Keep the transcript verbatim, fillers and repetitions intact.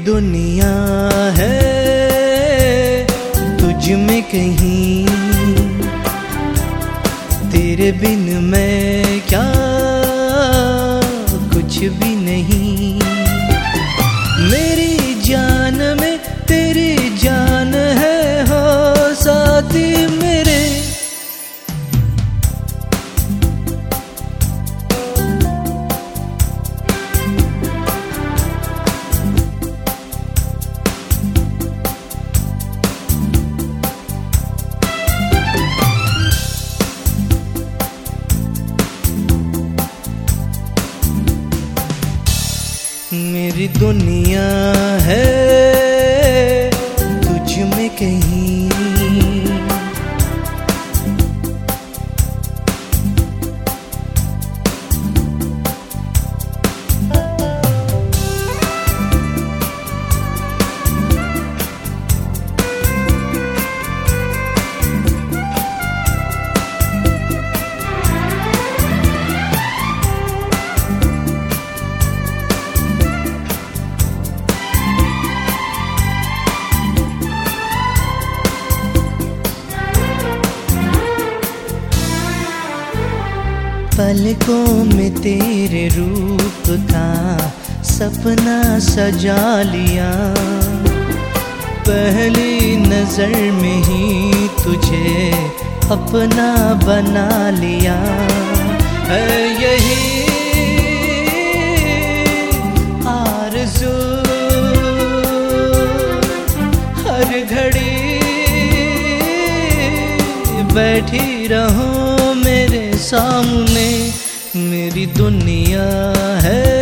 दुनिया है तुझ में कहीं, तेरे बिन मैं क्या कुछ भी नहीं। मेरी जान में तेरी जान है हो साथी मेरे। मेरी दुनिया है तुझ में कहीं, पलकों में तेरे रूप का सपना सजा लिया, पहली नजर में ही तुझे अपना बना लिया। है यही आरज़ू हर घड़ी बैठी रहूं मेरे सामने। मेरी दुनिया है